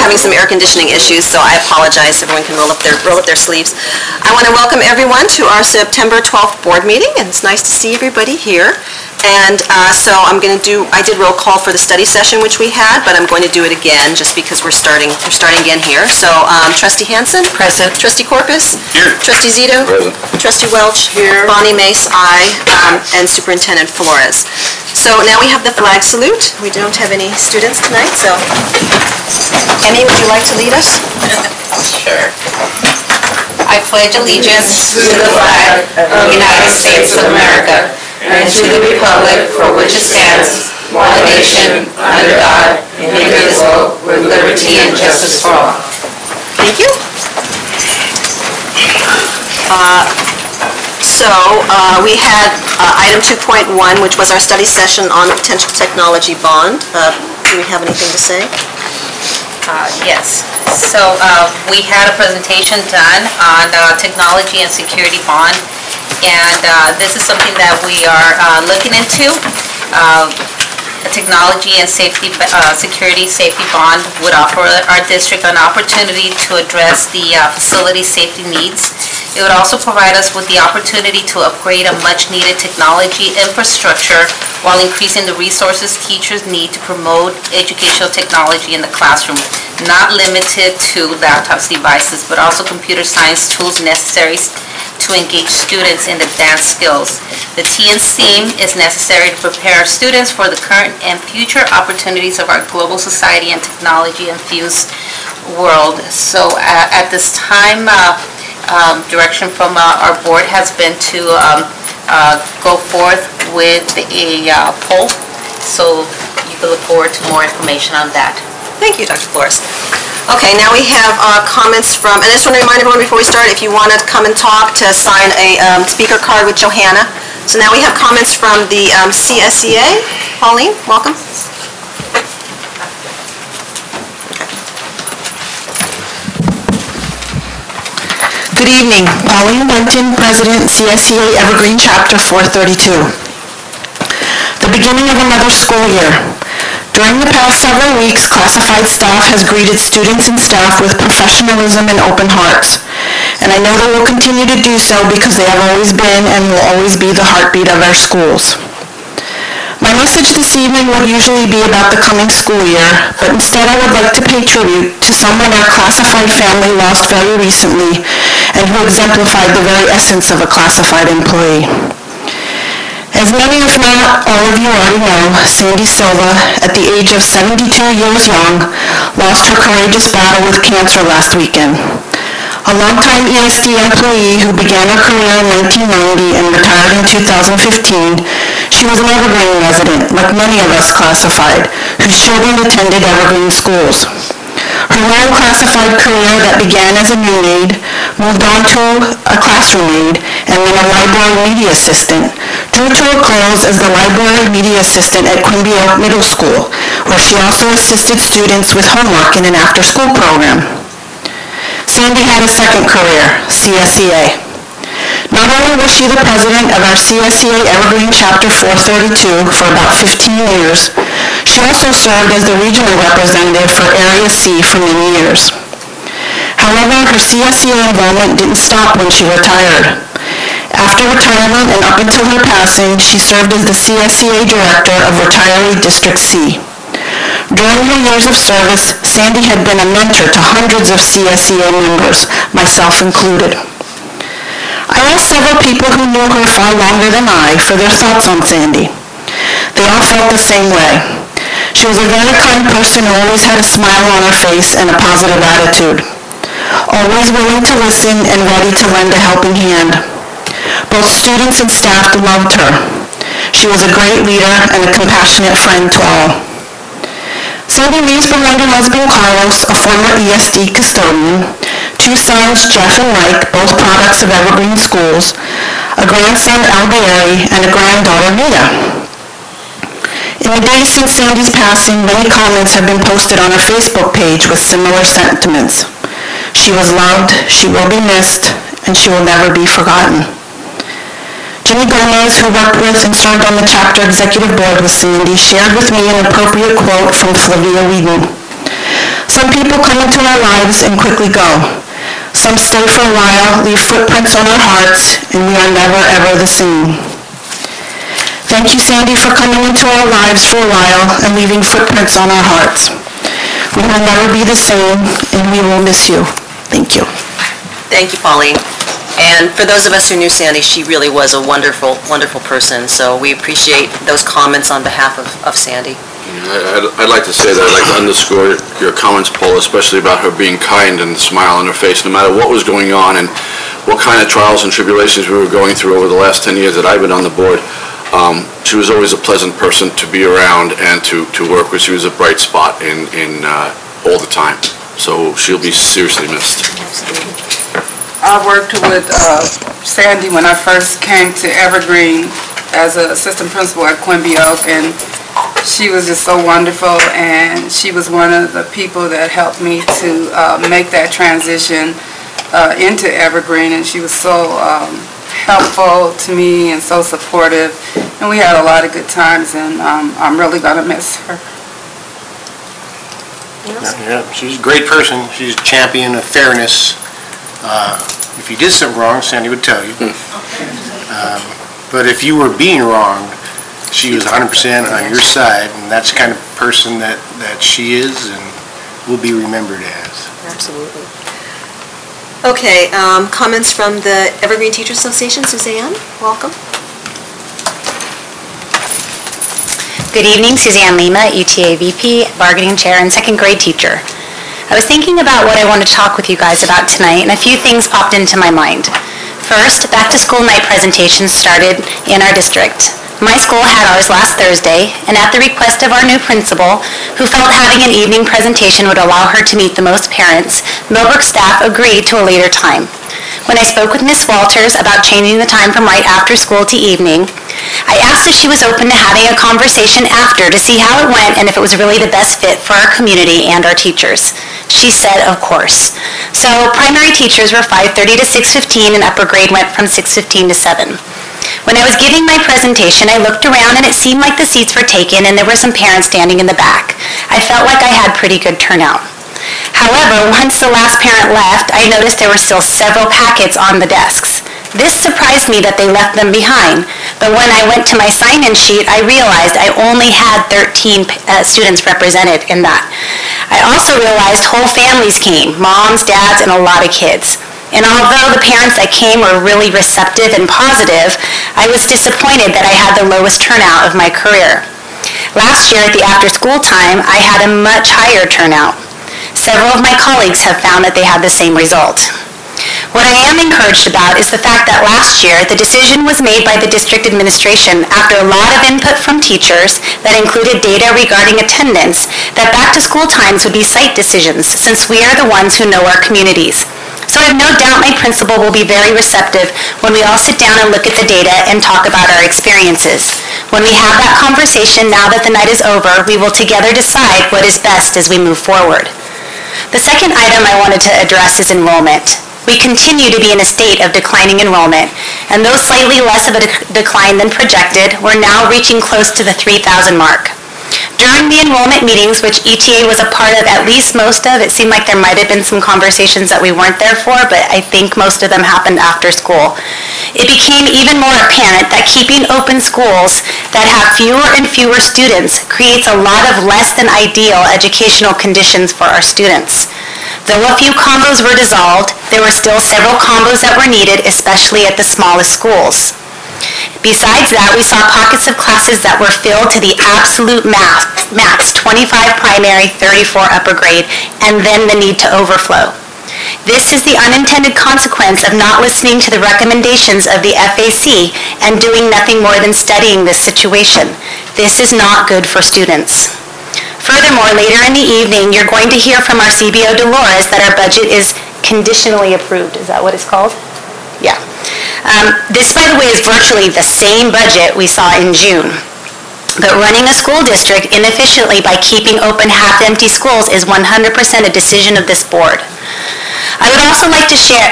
having some air conditioning issues, so I apologize. Everyone can roll up their sleeves. I want to welcome everyone to our September 12th board meeting, and it's nice to see everybody here. And so I did roll call for the study session, which we had, but I'm going to do it again just because we're starting again here. So Trustee Hansen? Present. Trustee Corpus? Here. Trustee Zito? Present. Trustee Welch? Here. Bonnie Mace, aye. And Superintendent Flores. So now we have the flag salute. We don't have any students tonight, so Emmy, would you like to lead us? Sure. I pledge allegiance to the flag of the United States of America and to the republic for which it stands, one nation, under God, indivisible, with liberty and justice for all. Thank you. We had item 2.1, which was our study session on the potential technology bond. Do we have anything to say? Yes. So we had a presentation done on technology and security bond, and this is something that we are looking into. A technology and security safety bond would offer our district an opportunity to address the facility safety needs. It would also provide us with the opportunity to upgrade a much-needed technology infrastructure while increasing the resources teachers need to promote educational technology in the classroom, not limited to laptops devices, but also computer science tools necessary to engage students in advanced skills. The TNC is necessary to prepare students for the current and future opportunities of our global society and technology-infused world. So at this time, direction from our board has been to go forth with a poll. So you can look forward to more information on that. Thank you, Dr. Flores. Okay, now we have comments from, and I just want to remind everyone before we start, if you want to come and talk, to sign a speaker card with Johanna. So now we have comments from the CSEA. Pauline, welcome. Good evening. Pauline Benton, President, CSEA Evergreen Chapter 432. The beginning of another school year. During the past several weeks, classified staff has greeted students and staff with professionalism and open hearts. And I know they will continue to do so because they have always been and will always be the heartbeat of our schools. My message this evening would usually be about the coming school year, but instead I would like to pay tribute to someone our classified family lost very recently and who exemplified the very essence of a classified employee. As many, if not all of you already know, Sandy Silva, at the age of 72 years young, lost her courageous battle with cancer last weekend. A longtime ESD employee who began her career in 1990 and retired in 2015, she was an Evergreen resident, like many of us classified, whose children attended Evergreen schools. Her long classified career that began as a new aide moved on to a classroom aide and then a library media assistant, drew to a close as the library media assistant at Quimby Oak Middle School, where she also assisted students with homework in an after-school program. Sandy had a second career, CSEA. Not only was she the president of our CSEA Evergreen Chapter 432 for about 15 years, she also served as the regional representative for Area C for many years. However, her CSEA involvement didn't stop when she retired. After retirement and up until her passing, she served as the CSEA Director of Retiree District C. During her years of service, Sandy had been a mentor to hundreds of CSEA members, myself included. I asked several people who knew her far longer than I for their thoughts on Sandy. They all felt the same way. She was a very kind person who always had a smile on her face and a positive attitude. Always willing to listen and ready to lend a helping hand. Both students and staff loved her. She was a great leader and a compassionate friend to all. Sandy raised her younger husband Carlos, a former ESD custodian, two sons, Jeff and Mike, both products of Evergreen Schools, a grandson, Albieri, and a granddaughter, Mia. In the days since Sandy's passing, many comments have been posted on her Facebook page with similar sentiments. She was loved, she will be missed, and she will never be forgotten. Jimmy Gomez, who worked with and served on the chapter executive board with Sandy, shared with me an appropriate quote from Flavia Whedon. Some people come into our lives and quickly go. Some stay for a while, leave footprints on our hearts, and we are never, ever the same. Thank you, Sandy, for coming into our lives for a while and leaving footprints on our hearts. We will never be the same, and we will miss you. Thank you. Thank you, Pauline. And for those of us who knew Sandy, she really was a wonderful, wonderful person, so we appreciate those comments on behalf of Sandy. I'd like to say that I'd like to underscore your comments, Paul, especially about her being kind and the smile on her face, no matter what was going on and what kind of trials and tribulations we were going through over the last 10 years that I've been on the board. She was always a pleasant person to be around and to work with. She was a bright spot in all the time. So she'll be seriously missed. I worked with Sandy when I first came to Evergreen as an assistant principal at Quimby Oak, and she was just so wonderful, and she was one of the people that helped me to make that transition into Evergreen, and she was so helpful to me and so supportive, and we had a lot of good times, and I'm really going to miss her. Yeah, she's a great person. She's a champion of fairness. If you did something wrong, Sandy would tell you. But if you were being wronged, she was 100% on your side, and that's the kind of person that she is and will be remembered as. Absolutely. Okay, comments from the Evergreen Teachers Association. Suzanne, welcome. Good evening, Suzanne Lima, UTA VP, Bargaining Chair, and second grade teacher. I was thinking about what I want to talk with you guys about tonight, and a few things popped into my mind. First, back to school night presentations started in our district. My school had ours last Thursday, and at the request of our new principal, who felt having an evening presentation would allow her to meet the most parents, Millbrook staff agreed to a later time. When I spoke with Ms. Walters about changing the time from right after school to evening, I asked if she was open to having a conversation after to see how it went and if it was really the best fit for our community and our teachers. She said, of course. So primary teachers were 5:30 to 6:15, and upper grade went from 6:15 to 7. When I was giving my presentation, I looked around and it seemed like the seats were taken and there were some parents standing in the back. I felt like I had pretty good turnout. However, once the last parent left, I noticed there were still several packets on the desks. This surprised me that they left them behind, but when I went to my sign-in sheet, I realized I only had 13 students represented in that. I also realized whole families came, moms, dads, and a lot of kids. And although the parents that came were really receptive and positive, I was disappointed that I had the lowest turnout of my career. Last year at the after-school time, I had a much higher turnout. Several of my colleagues have found that they had the same result. What I am encouraged about is the fact that last year the decision was made by the district administration after a lot of input from teachers that included data regarding attendance that back-to-school times would be site decisions since we are the ones who know our communities. So I have no doubt my principal will be very receptive when we all sit down and look at the data and talk about our experiences. When we have that conversation now that the night is over, we will together decide what is best as we move forward. The second item I wanted to address is enrollment. We continue to be in a state of declining enrollment, and though slightly less of a decline than projected, we're now reaching close to the 3,000 mark. During the enrollment meetings, which ETA was a part of at least most of, it seemed like there might have been some conversations that we weren't there for, but I think most of them happened after school. It became even more apparent that keeping open schools that have fewer and fewer students creates a lot of less than ideal educational conditions for our students. Though a few combos were dissolved, there were still several combos that were needed, especially at the smallest schools. Besides that, we saw pockets of classes that were filled to the absolute max, 25 primary, 34 upper grade, and then the need to overflow. This is the unintended consequence of not listening to the recommendations of the FAC and doing nothing more than studying this situation. This is not good for students. Furthermore, later in the evening, you're going to hear from our CBO Dolores that our budget is conditionally approved. Is that what it's called? Yeah. This, by the way, is virtually the same budget we saw in June. But running a school district inefficiently by keeping open half-empty schools is 100% a decision of this board. I would also like to share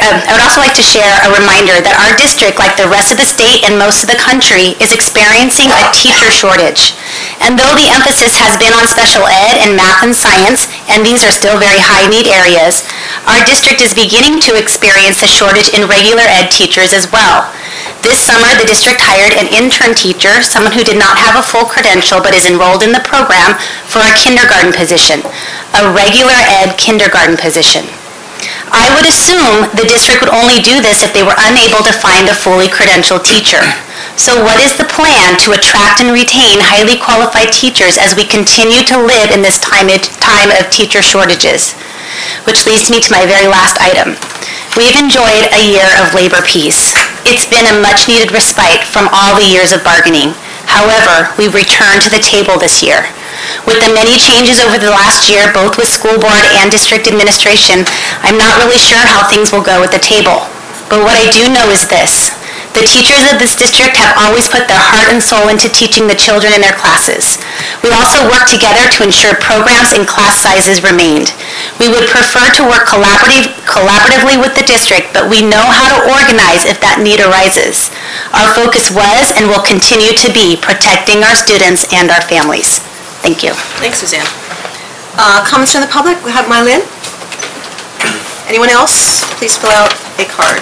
a reminder that our district, like the rest of the state and most of the country, is experiencing a teacher shortage. And though the emphasis has been on special ed and math and science, and these are still very high-need areas, our district is beginning to experience a shortage in regular ed teachers as well. This summer, the district hired an intern teacher, someone who did not have a full credential but is enrolled in the program, for a kindergarten position, a regular ed kindergarten position. I would assume the district would only do this if they were unable to find a fully credentialed teacher. So what is the plan to attract and retain highly qualified teachers as we continue to live in this time of teacher shortages? Which leads me to my very last item. We've enjoyed a year of labor peace. It's been a much-needed respite from all the years of bargaining. However, we've returned to the table this year. With the many changes over the last year, both with school board and district administration, I'm not really sure how things will go at the table. But what I do know is this. The teachers of this district have always put their heart and soul into teaching the children in their classes. We also work together to ensure programs and class sizes remained. We would prefer to work collaboratively with the district, but we know how to organize if that need arises. Our focus was and will continue to be protecting our students and our families. Thank you. Thanks, Suzanne. Comments from the public? We have Mylin. Anyone else? Please fill out a card.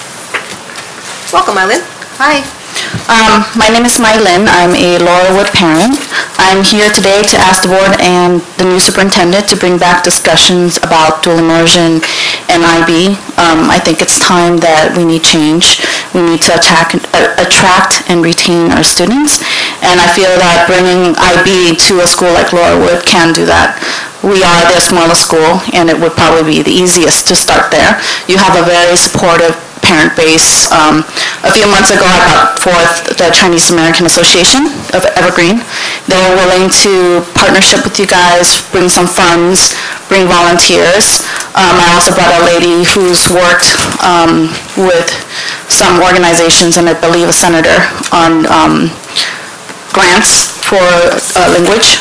Welcome, Mylin. Hi. My name is Mylin. I'm a Laurelwood parent. I'm here today to ask the board and the new superintendent to bring back discussions about dual immersion and IB. I think it's time that we need change. We need to attract and retain our students, and I feel that bringing IB to a school like Laurelwood can do that. We are their smallest school, and it would probably be the easiest to start there. You have a very supportive parent base. A few months ago, I brought forth the Chinese American Association of Evergreen. They were willing to partnership with you guys, bring some funds, bring volunteers. I also brought a lady who's worked with some organizations, and I believe a senator, on grants for language.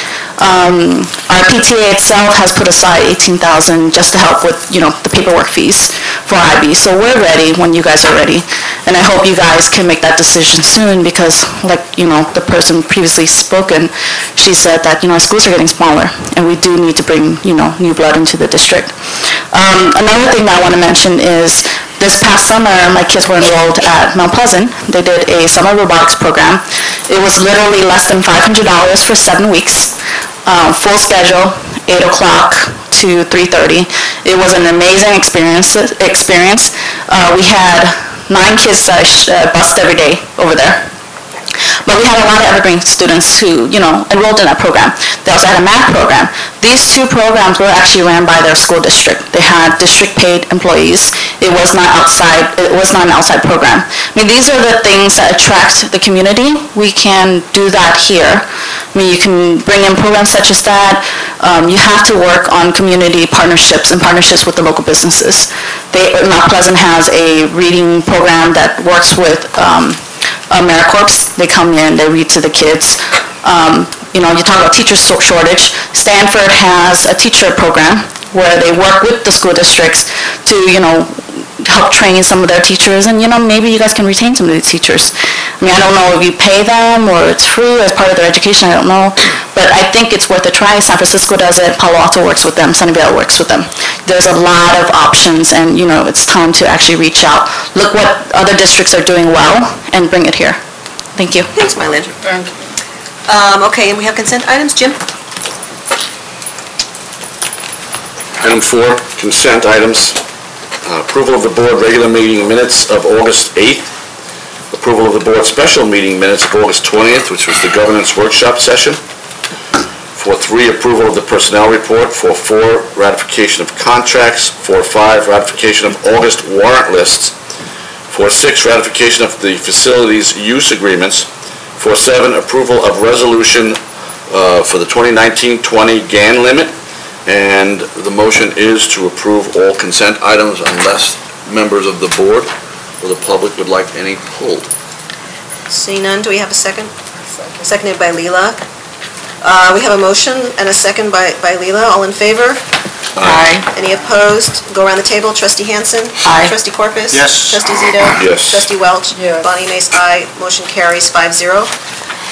Our PTA itself has put aside $18,000 just to help with, the paperwork fees for IB. So we're ready when you guys are ready. And I hope you guys can make that decision soon because, like, the person previously spoken, she said that, our schools are getting smaller and we do need to bring, new blood into the district. Another thing that I want to mention is this past summer, my kids were enrolled at Mount Pleasant. They did a summer robotics program. It was literally less than $500 for 7 weeks. Full schedule, 8 o'clock to 3:30. It was an amazing experience. We had 9 kids bused every day over there. But we had a lot of Evergreen students who, enrolled in that program. They also had a math program. These 2 programs were actually ran by their school district. They had district-paid employees. It was not an outside program. These are the things that attract the community. We can do that here. You can bring in programs such as that. You have to work on community partnerships and partnerships with the local businesses. Mount Pleasant has a reading program that works with AmeriCorps. They come in, they read to the kids. You talk about teacher shortage. Stanford has a teacher program where they work with the school districts to, help train some of their teachers, and, maybe you guys can retain some of these teachers. I don't know if you pay them or it's free as part of their education, I don't know. But I think it's worth a try. San Francisco does it, Palo Alto works with them, Sunnyvale works with them. There's a lot of options, and, it's time to actually reach out, look what other districts are doing well, and bring it here. Thank you. Thanks, Mylin. Okay, and we have consent items. Jim? Item 4, consent items. Approval of the board regular meeting minutes of August 8th. Approval of the board special meeting minutes of August 20th, which was the governance workshop session. For 3, approval of the personnel report. For 4, ratification of contracts. For 5, ratification of August warrant lists. For 6, ratification of the facilities use agreements. For 7, approval of resolution for the 2019-20 GAN limit. And the motion is to approve all consent items unless members of the board or the public would like any pulled. Seeing none, do we have a second? Seconded by Leela. We have a motion and a second by Leela. All in favor? Aye. Any opposed? Go around the table. Trustee Hansen? Aye. Trustee Corpus? Yes. Trustee Zito? Yes. Trustee Welch? Yes. Bonnie Mace, aye. Motion carries 5-0.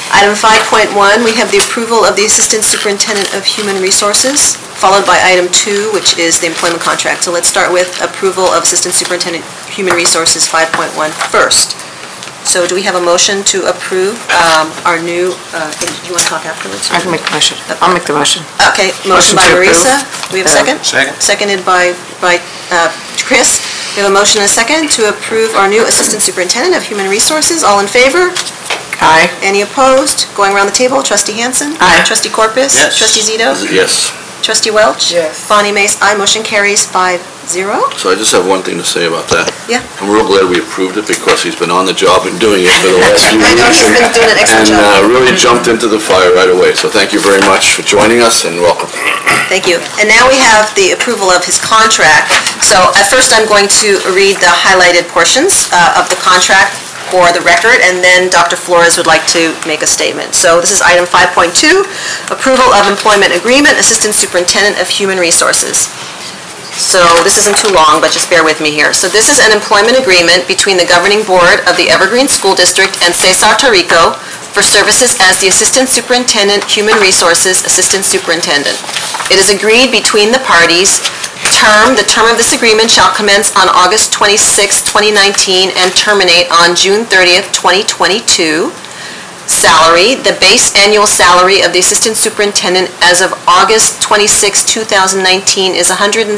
Item 5.1, we have the approval of the Assistant Superintendent of Human Resources, followed by item 2, which is the employment contract. So let's start with approval of Assistant Superintendent of Human Resources 5.1 first. So do we have a motion to approve our new, do you want to talk afterwards? I can make the motion. I'll make the motion. Okay, motion by Motion to approve. Marisa. Do we have a second? Second. Seconded by Chris. We have a motion and a second to approve our new Assistant Superintendent of Human Resources. All in favor? Aye. Any opposed? Going around the table, Trustee Hansen? Aye. Trustee Corpus? Yes. Trustee Zito? Yes. Trustee Welch? Yes. Bonnie Mace, aye. Motion carries 5-0. So I just have one thing to say about that. Yeah. I'm real glad we approved it because he's been on the job and doing it for the last few I know weeks. he's been doing an excellent job. And really jumped into the fire right away. So thank you very much for joining us and welcome. Thank you. And now we have the approval of his contract. So at first, I'm going to read the highlighted portions of the contract for the record, and then Dr. Flores would like to make a statement. So this is item 5.2, approval of employment agreement, Assistant Superintendent of Human Resources. So this isn't too long, but just bear with me here. So this is an employment agreement between the governing board of the Evergreen School District and Cesar Tarico for services as the Assistant Superintendent, Human Resources Assistant Superintendent. It is agreed between the parties. The term of this agreement shall commence on August 26, 2019 and terminate on June 30th, 2022. Salary, the base annual salary of the Assistant Superintendent as of August 26, 2019 is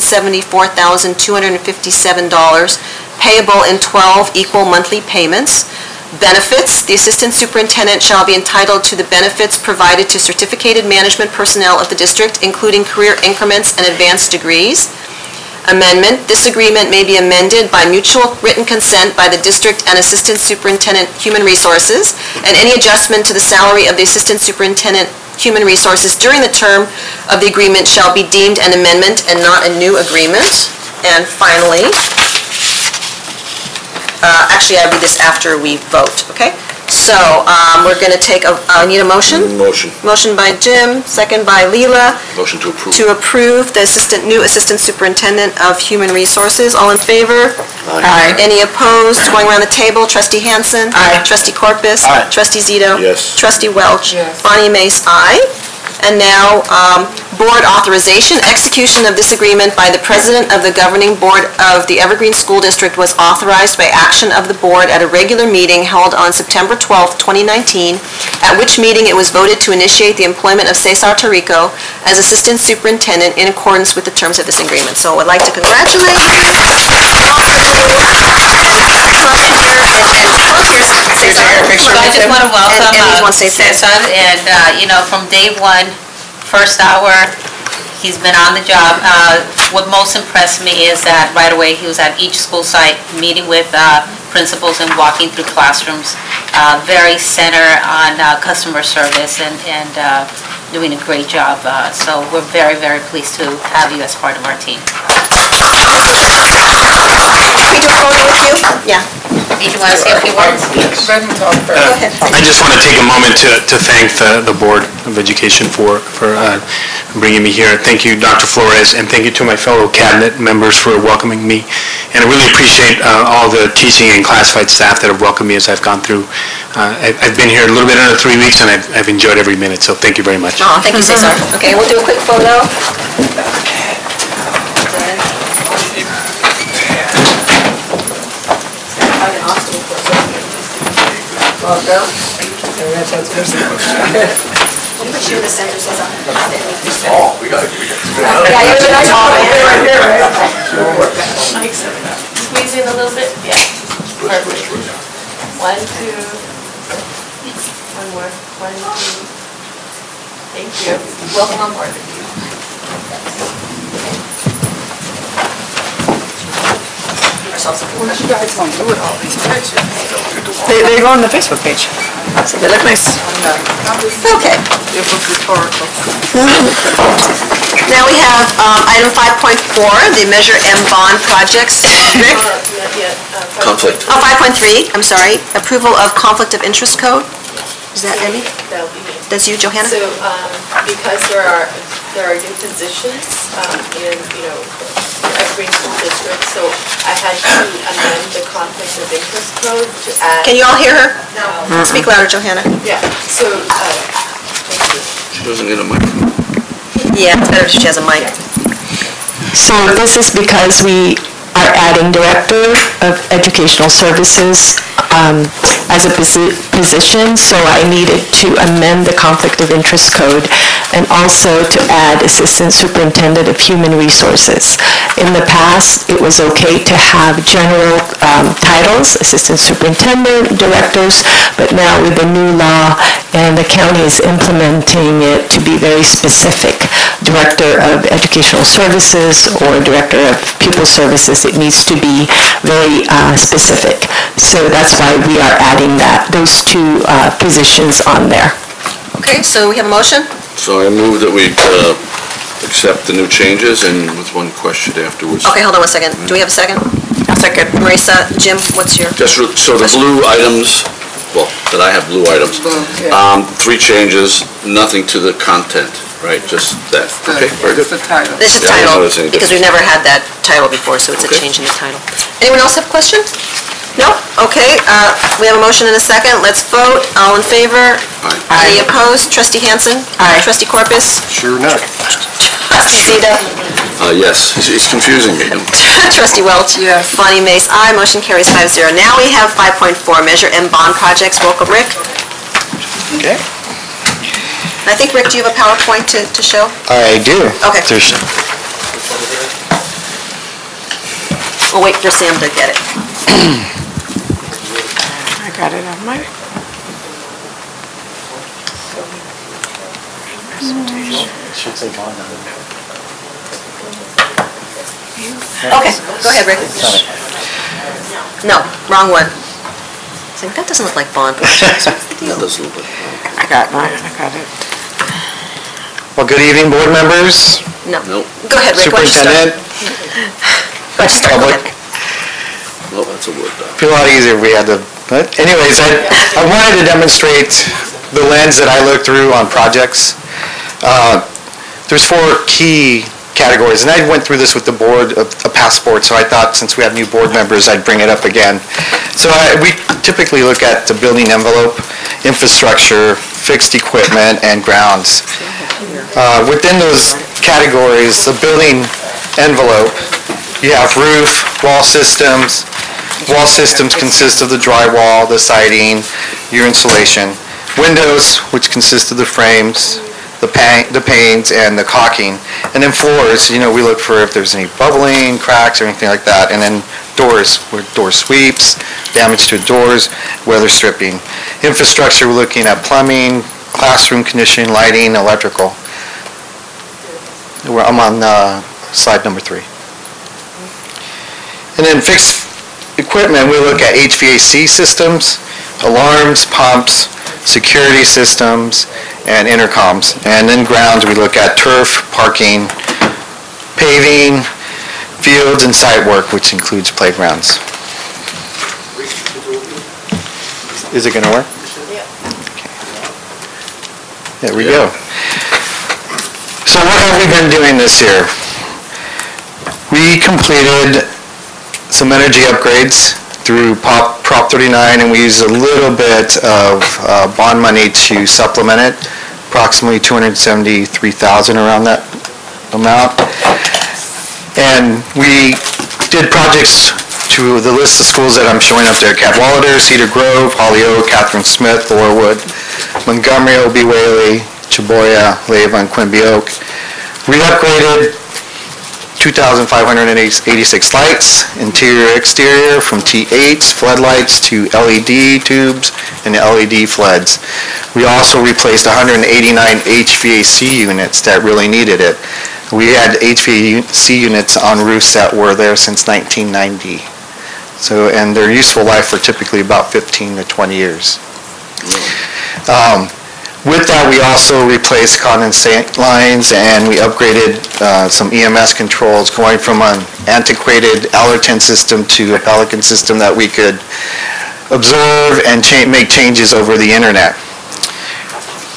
$174,257, payable in 12 equal monthly payments. Benefits, the Assistant Superintendent shall be entitled to the benefits provided to certificated management personnel of the district, including career increments and advanced degrees. Amendment, this agreement may be amended by mutual written consent by the district and Assistant Superintendent Human Resources, and any adjustment to the salary of the Assistant Superintendent Human Resources during the term of the agreement shall be deemed an amendment and not a new agreement. And finally, actually, I read this after we vote, okay? So, we're going to take, I need a motion? Motion. Motion by Jim, second by Leela, Motion to approve. to approve the new Assistant Superintendent of Human Resources. All in favor? Aye. Any opposed? Going around the table, Trustee Hansen? Aye. Trustee Corpus? Aye. Trustee Zito? Yes. Trustee Welch? Yes. Bonnie Mace, aye. And now, board authorization. Execution of this agreement by the President of the Governing Board of the Evergreen School District was authorized by action of the board at a regular meeting held on September 12, 2019, at which meeting it was voted to initiate the employment of Cesar Tarico as Assistant Superintendent in accordance with the terms of this agreement. So I'd like to congratulate So I just want to welcome And anyone say thanks. Cesar, and, from day one, first hour, he's been on the job. What most impressed me is that right away, he was at each school site, meeting with principals and walking through classrooms. Very center on customer service and doing a great job. So we're very, very pleased to have you as part of our team. Yeah. Did you want to say a few words? Let him talk first. I just want to take a moment to thank the Board of Education for bringing me here. Thank you, Dr. Flores, and thank you to my fellow cabinet members for welcoming me. And I really appreciate all the teaching and classified staff that have welcomed me as I've gone through. I've been here a little bit under 3 weeks, and I've enjoyed every minute, so thank you very much. Oh, thank you, Cesar. Okay, we'll do a quick photo. Oh, we got it. Yeah, you're the next one. Squeeze in a little bit? Yeah. Perfect. 1, 2. One more. 1, 2. Thank you. Welcome on board. What you guys gonna do with all these pictures? They go on the Facebook page. So they look nice. Okay. It was rhetorical. Now we have item 5.4, the Measure M bond projects. Rick? Conflict. Oh, 5.3, I'm sorry, approval of conflict of interest code. Is that Emmy? That'll be me. That's you, Johanna? So, because there are new positions in, Evergreen School District, so I had to amend the conflict conflict of interest code to add. Can you all hear her? No. Speak louder, Johanna. Yeah, so, thank you. She doesn't get a microphone. Yeah, it's better if she has a mic. So this is because we are adding Director of Educational Services as a position, so I needed to amend the Conflict of Interest Code and also to add Assistant Superintendent of Human Resources. In the past, it was okay to have general titles, Assistant Superintendent, Directors, but now with the new law, and the county is implementing it to be very specific, Director of Educational Services or Director of Pupil Services, it needs to be very specific. So that's why we are adding those two positions on there. Okay, so we have a motion? So I move that we accept the new changes and with one question afterwards. Okay, hold on one second. Do we have a second? Second. Marisa, Jim, what's your? So the blue items, well, that I have blue items, three changes, nothing to the content, right? Just that. Okay, very good. It's the title. This is Yeah, I title, didn't notice any because we've difference. never had that title before, so it's a change in the title. Anyone else have a question? No? Okay, we have a motion and a second. Let's vote. All in favor? Aye. Any opposed? Trustee Hansen? Aye. Trustee Corpus? Sure enough. Trustee Zita? Yes, he's confusing me. Trustee Welch? Yes. Bonnie Mace, aye. Motion carries 5-0. Now we have 5.4, Measure M Bond Projects. Welcome, Rick. Okay. I think, Rick, do you have a PowerPoint to show? I do. Okay. There's Oh, wait for Sam to get it. I got it on my. should say bond on it. Okay, go ahead, Rick. No, wrong one. See, that doesn't look like bond projects. What's the deal? That doesn't look like I got mine, I got it. Well, good evening, board members, No. Nope. Go ahead, Rick. Why don't you start? superintendent, Why don't you start? Go public. ahead. Well, that's a word doc. Be a lot easier if we had to, but anyways, I wanted to demonstrate the lens that I look through on projects. There's 4 key categories, and I went through this with the board of past board, so I thought since we have new board members, I'd bring it up again. So we typically look at the building envelope, infrastructure, fixed equipment, and grounds. Within those categories, the building envelope, you have roof, wall systems. Wall systems consist of the drywall, the siding, your insulation. Windows, which consist of the frames, the panes, and the caulking. And then floors, we look for if there's any bubbling, cracks, or anything like that. And then doors, where door sweeps, damage to doors, weather stripping. Infrastructure, we're looking at plumbing, classroom conditioning, lighting, electrical. I'm on slide number 3. And then fixed equipment, we look at HVAC systems, alarms, pumps, security systems, and intercoms. And then grounds, we look at turf, parking, paving, fields, and site work, which includes playgrounds. Is it going to work? Yeah. There we go. So what have we been doing this year? We completed some energy upgrades through Prop 39, and we used a little bit of bond money to supplement it, approximately $273,000 around that amount. And we did projects to the list of schools that I'm showing up there: Cadwalader, Cedar Grove, Holyoke, Catherine Smith, Laurelwood, Montgomery, O.B. Whaley, Chaboya, Leyva, and Quimby Oak. We upgraded 2,586 lights, interior, exterior, from T8s, floodlights, to LED tubes and LED floods. We also replaced 189 HVAC units that really needed it. We had HVAC units on roofs that were there since 1990. So, and their useful life were typically about 15 to 20 years. With that, we also replaced condensate lines, and we upgraded some EMS controls, going from an antiquated Allerton system to a Pelican system that we could observe and make changes over the internet.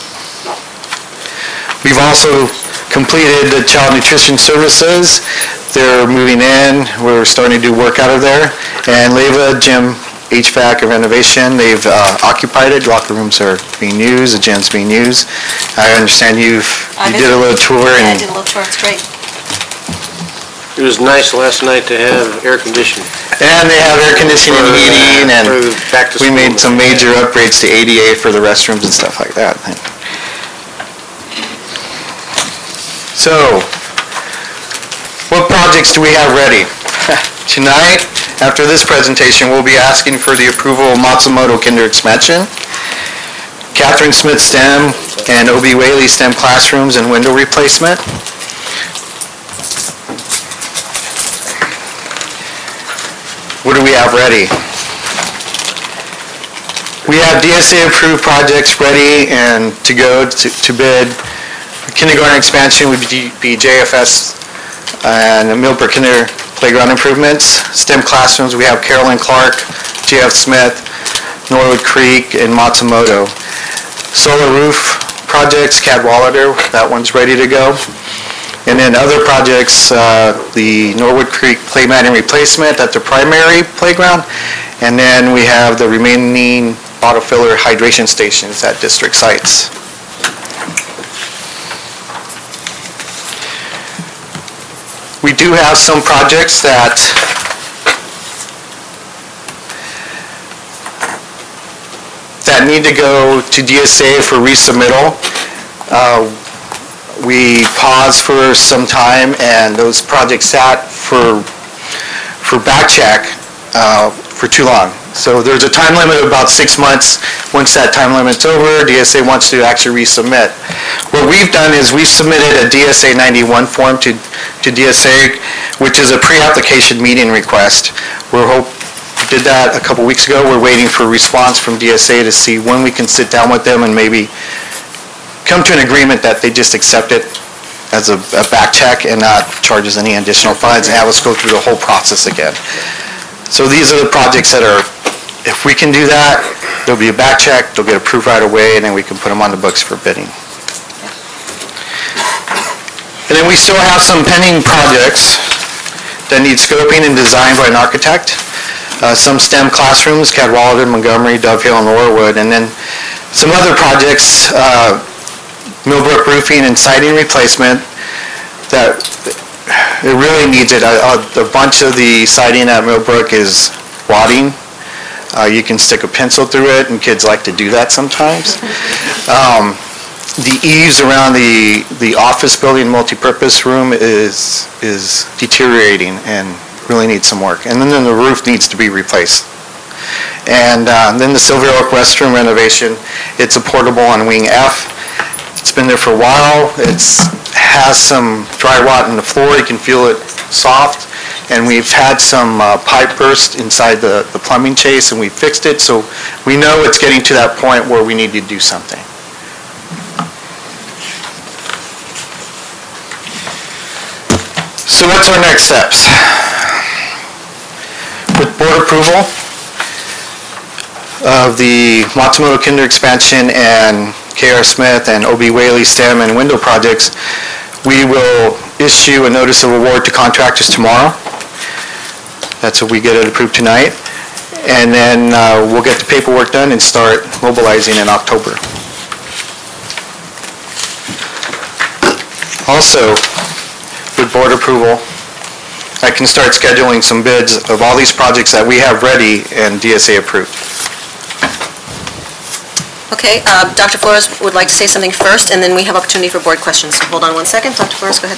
We've also completed the child nutrition services. they're moving in. We're starting to do work out of there. And Leyva Gym HVAC and renovation, they've occupied it. Locker rooms are being used, the gym's being used. I understand you did a little tour. Yeah, I And did a little tour, it's great. It was nice last night to have air conditioning. And they have air conditioning and heating, and For back to we school. made some major upgrades to ADA for the restrooms and stuff like that. So, what projects do we have ready? Tonight, after this presentation, we'll be asking for the approval of Matsumoto Kinder expansion, Catherine Smith STEM and O.B. Whaley STEM classrooms and window replacement. What do we have ready? We have DSA-approved projects ready and to go to bid. Kindergarten expansion would be JFS and Millbrook Kinder playground improvements. STEM classrooms, we have Carolyn Clark, J.F. Smith, Norwood Creek, and Matsumoto. Solar roof projects, Cadwalader, that one's ready to go. And then other projects, the Norwood Creek playmat and replacement, that's the primary playground. And then we have the remaining bottle filler hydration stations at district sites. We do have some projects that need to go to DSA for resubmittal. We paused for some time, and those projects sat for back check for too long. So there's a time limit of about 6 months. Once that time limit's over, DSA wants to actually resubmit. What we've done is we submitted a DSA 91 form to DSA, which is a pre-application meeting request. We did that a couple weeks ago. We're waiting for a response from DSA to see when we can sit down with them and maybe come to an agreement that they just accept it as a back check and not charge us any additional fines and have us go through the whole process again. So these are the projects that are, if we can do that, there'll be a back check, they'll get approved right away, and then we can put them on the books for bidding. And then we still have some pending projects that need scoping and design by an architect. Some STEM classrooms, Cadwalader, Montgomery, Dovetail, and Laurelwood, and then some other projects, Millbrook roofing and siding replacement, that it really needs it. A bunch of the siding at Millbrook is wadding. You can stick a pencil through it, and kids like to do that sometimes. The eaves around the office building multipurpose room is deteriorating and really needs some work. And then the roof needs to be replaced. And then the Silver Oak restroom renovation, it's a portable on wing F. It's been there for a while. It has some dry rot in the floor. You can feel it soft. And we've had some pipe burst inside the plumbing chase, and we fixed it. So we know it's getting to that point where we need to do something. So what's our next steps? With board approval of the Matsumoto Kinder expansion and K.R. Smith and O.B. Whaley STEM and window projects, we will issue a notice of award to contractors tomorrow. That's if we get it approved tonight. And then we'll get the paperwork done and start mobilizing in October. Also, with board approval, I can start scheduling some bids of all these projects that we have ready and DSA approved. Okay, Dr. Flores would like to say something first, and then we have opportunity for board questions. So hold on one second. Dr. Flores, go ahead.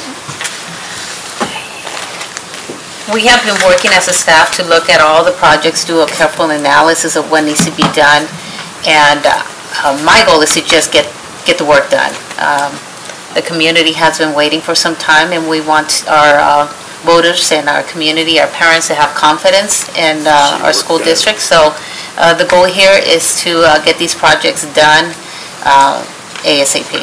We have been working as a staff to look at all the projects, do a careful analysis of what needs to be done, and my goal is to just get the work done. The community has been waiting for some time, and we want our voters and our community, our parents, to have confidence in our school district. So the goal here is to get these projects done ASAP.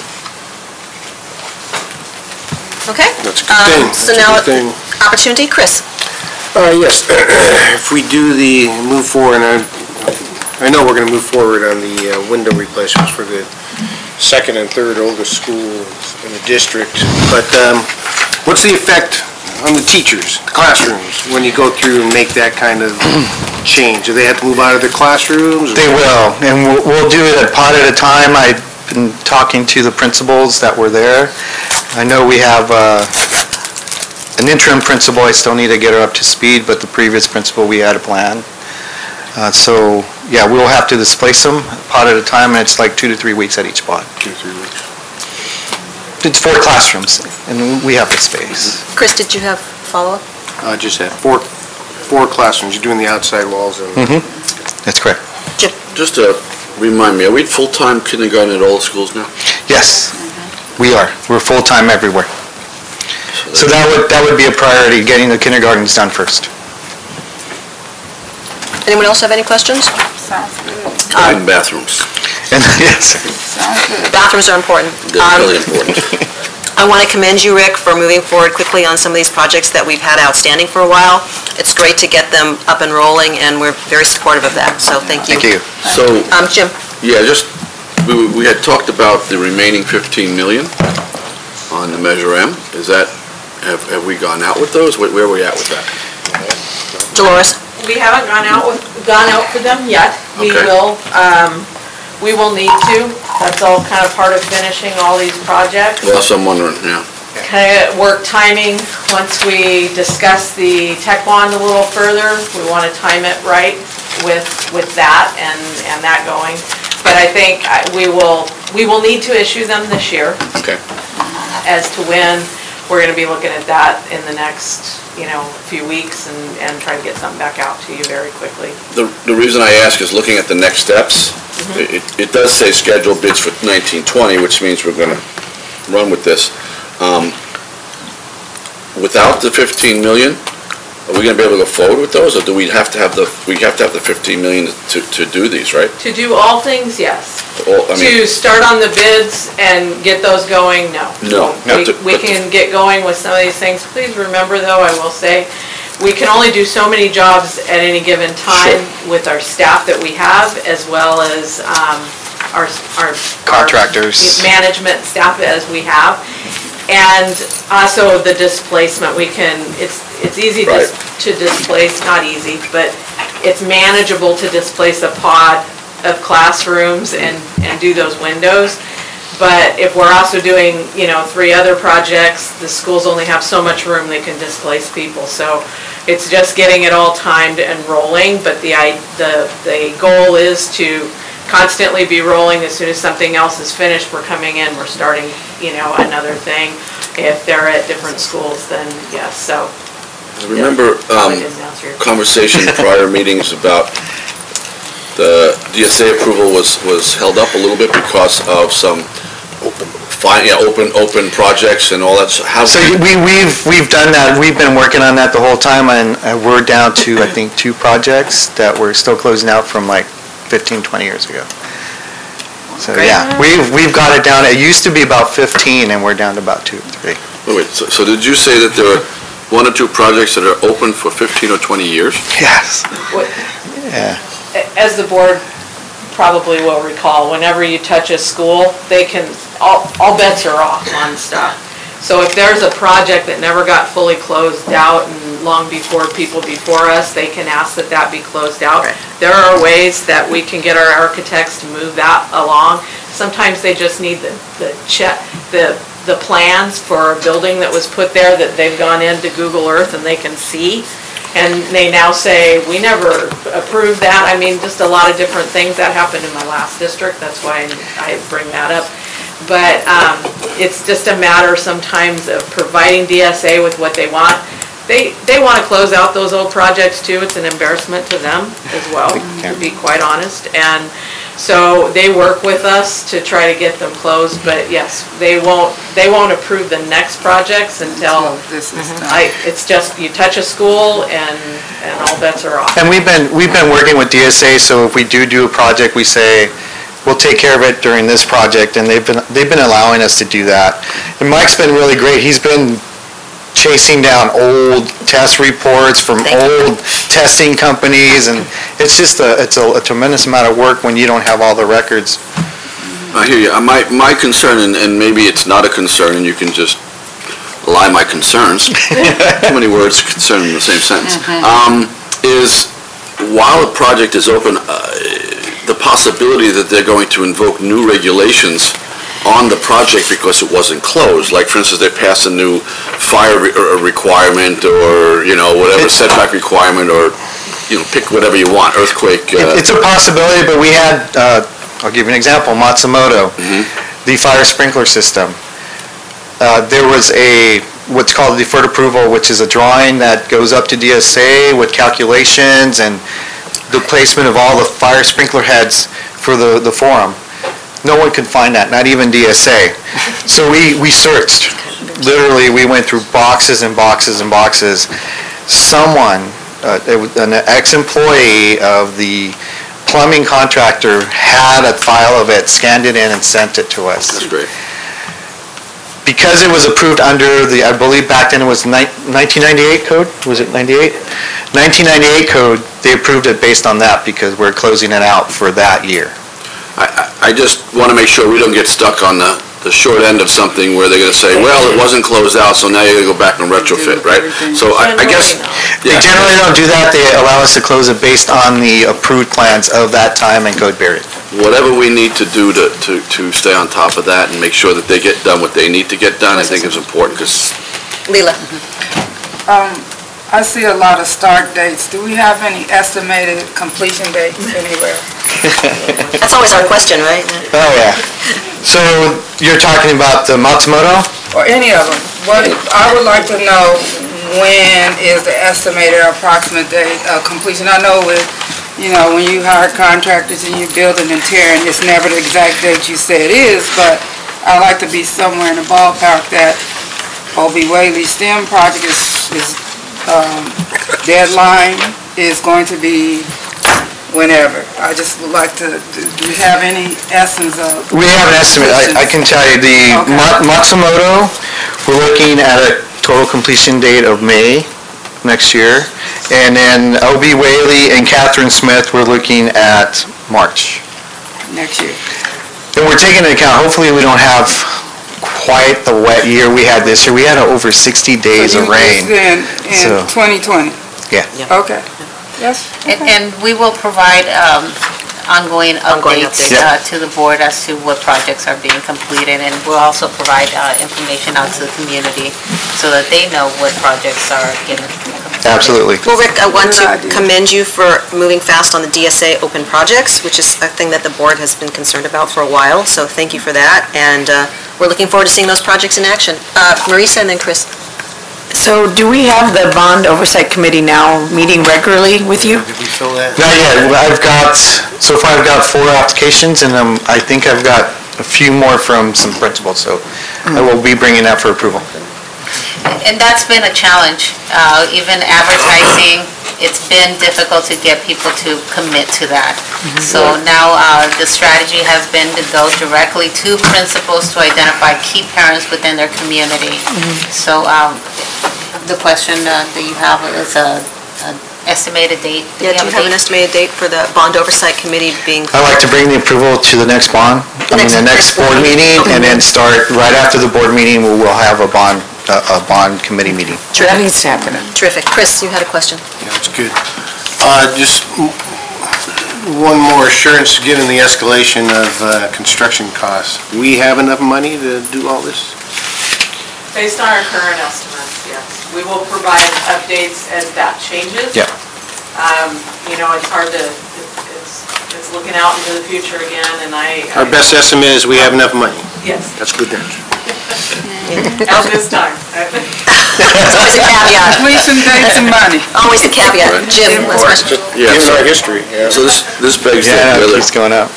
Okay? That's a good thing. So That's a now, good thing. opportunity, Chris. Yes, if we do move forward, and I know we're going to move forward on the window replacements for the second and third oldest schools in the district, but what's the effect, on the teachers, the classrooms, when you go through and make that kind of change? Do they have to move out of their classrooms? They will, and we'll do it a pod at a time. I've been talking to the principals that were there. I know we have an interim principal, I still need to get her up to speed, but the previous principal, we had a plan. So, yeah, we'll have to displace them a pod at a time, and it's like 2 to 3 weeks at each pod. 2 or 3 weeks. It's 4 classrooms, and we have the space. Chris, did you have follow-up? I just had four classrooms. You're doing the outside walls and... That's correct. Just to remind me, are we full-time kindergarten at all the schools now? Yes, we are. We're full-time everywhere. So that would be a priority, getting the kindergartens done first. Anyone else have any questions? Sounds good. And bathrooms. And yes, Sounds good. Bathrooms are important. They're really important. I want to commend you, Rick, for moving forward quickly on some of these projects that we've had outstanding for a while. It's great to get them up and rolling, and we're very supportive of that, so thank you. thank you. So, Jim? yeah, we had talked about the remaining 15 million on the Measure M. Is that, have we gone out with those? Where are we at with that? Dolores? We haven't gone out for them yet. We Okay. will need to. That's all kind of part of finishing all these projects. Well, so I'm wondering, yeah. Kind of work timing, once we discuss the tech bond a little further, we want to time it right with that and that going. But I think we will need to issue them this year. Okay. As to when, we're going to be looking at that in the next, few weeks and try to get something back out to you very quickly. The reason I ask is looking at the next steps, it does say schedule bids for 1920, which means we're going to run with this. Without the 15 million, are we going to be able to go forward with those, or do we have to have the 15 million to do these, right? To do all things, yes. I mean, To start on the bids and get those going, no. No. We can get going with some of these things. Please remember, though, I will say, we can only do so many jobs at any given time with our staff that we have, as well as our Contractors. management staff as we have. And also the displacement, it's easy Right. to displace, not easy, but it's manageable to displace a pod of classrooms and do those windows. But if we're also doing, 3 other projects, the schools only have so much room they can displace people. So it's just getting it all timed and rolling, but the goal is to constantly be rolling. As soon as something else is finished, we're coming in, we're starting, another thing. If they're at different schools, then yes, so. I remember I didn't answer your question. conversation in prior meetings about the DSA approval was held up a little bit because of some open projects and all that. So we've done that, we've been working on that the whole time, and we're down to, I think, 2 projects that we're still closing out from like 15, 20 years ago. So, yeah, we've got it down, it used to be about 15, and we're down to about 2 or 3. Wait, so did you say that there are 1 or 2 projects that are open for 15 or 20 years? Yes. What- Yeah. As the board probably will recall, whenever you touch a school, they can, all bets are off on stuff. So if there's a project that never got fully closed out and long before people before us, they can ask that that be closed out. Right. There are ways that we can get our architects to move that along. Sometimes they just need the plans for a building that was put there that they've gone into Google Earth and they can see. And they now say, we never approved that. I mean, just a lot of different things that happened in my last district. That's why I bring that up. But it's just a matter sometimes of providing DSA with what they want. They want to close out those old projects too. It's an embarrassment to them as well, to be quite honest. And so they work with us to try to get them closed. But yes, they won't approve the next projects until This is done. it's just, you touch a school and all bets are off. And we've been working with DSA, so if we do a project, we say, we'll take care of it during this project, and they've been allowing us to do that. And Mike's been really great. He's been chasing down old test reports from old testing companies, and it's just a tremendous amount of work when you don't have all the records. I hear you. My concern, and maybe it's not a concern, and you can just allay my concerns, too many words concerned in the same sentence, is while a project is open, the possibility that they're going to invoke new regulations on the project because it wasn't closed. Like, for instance, they pass a new fire requirement or, whatever setback requirement or, pick whatever you want, earthquake. It's a possibility, but we had, I'll give you an example, Matsumoto, the fire sprinkler system. There was what's called a deferred approval, which is a drawing that goes up to DSA with calculations and the placement of all the fire sprinkler heads for the forum. No one could find that, not even DSA. So we searched. Literally, we went through boxes and boxes and boxes. Someone, an ex-employee of the plumbing contractor had a file of it, scanned it in, and sent it to us. That's great. Because it was approved under the, I believe back then it was 1998 code, was it 98? 1998 code, they approved it based on that because we're closing it out for that year. I just want to make sure we don't get stuck on the short end of something where they're going to say, well, it wasn't closed out, so now you're going to go back and retrofit, right? So I guess... They generally don't do that. They allow us to close it based on the approved plans of that time and code period. Whatever we need to do to stay on top of that and make sure that they get done what they need to get done, I think is important because... Leela? I see a lot of start dates. Do we have any estimated completion dates anywhere? That's always our question, right? Oh, yeah. So you're talking about the Matsumoto? Or any of them. I would like to know when is the estimated approximate date of completion. I know when you hire contractors and you build and tear, and it's never the exact date you say it is, but I'd like to be somewhere in the ballpark that O.B. Whaley STEM project is deadline is going to be whenever. I just would like to, do we have any essence of... We have an estimate. I can tell you the Matsumoto, we're looking at a total completion date of May next year. And then O.B. Whaley and Catherine Smith, we're looking at March. Next year. And we're taking into account, hopefully we don't have quite the wet year we had this year. We had over 60 days of rain. In 2020? Yeah. Okay. Yes. And we will provide ongoing updates to the board as to what projects are being completed, and we'll also provide information out to the community so that they know what projects are getting completed. Absolutely. Well, Rick, I want to commend you for moving fast on the DSA open projects, which is a thing that the board has been concerned about for a while, so thank you for that, and we're looking forward to seeing those projects in action. Marisa and then Chris. So do we have the Bond Oversight Committee now meeting regularly with you? Did we fill that? Not yet. So far I've got 4 applications, and I think I've got a few more from some principals, so I will be bringing that for approval. And that's been a challenge. Even advertising, it's been difficult to get people to commit to that. So now the strategy has been to go directly to principals to identify key parents within their community. So the question that you have is an estimated date. Yeah, do you have an estimated date for the Bond Oversight Committee being... I'd like to bring the approval to the next the next board meeting, and then start right after the board meeting, we'll have a bond committee meeting. That needs to happen. Terrific. Chris, you had a question? Yeah, that's good. Just one more assurance, given the escalation of construction costs. We have enough money to do all this? Based on our current estimates, yes. We will provide updates as that changes. Yeah. It's hard to, it's looking out into the future again, and Our best estimate is we have enough money. Yes. That's good then. At this time. It's always a caveat. Completion dates and money. Always a caveat. Jim, last question. Yeah, Given our history, yeah. so this begs the Yeah, other... it's going up.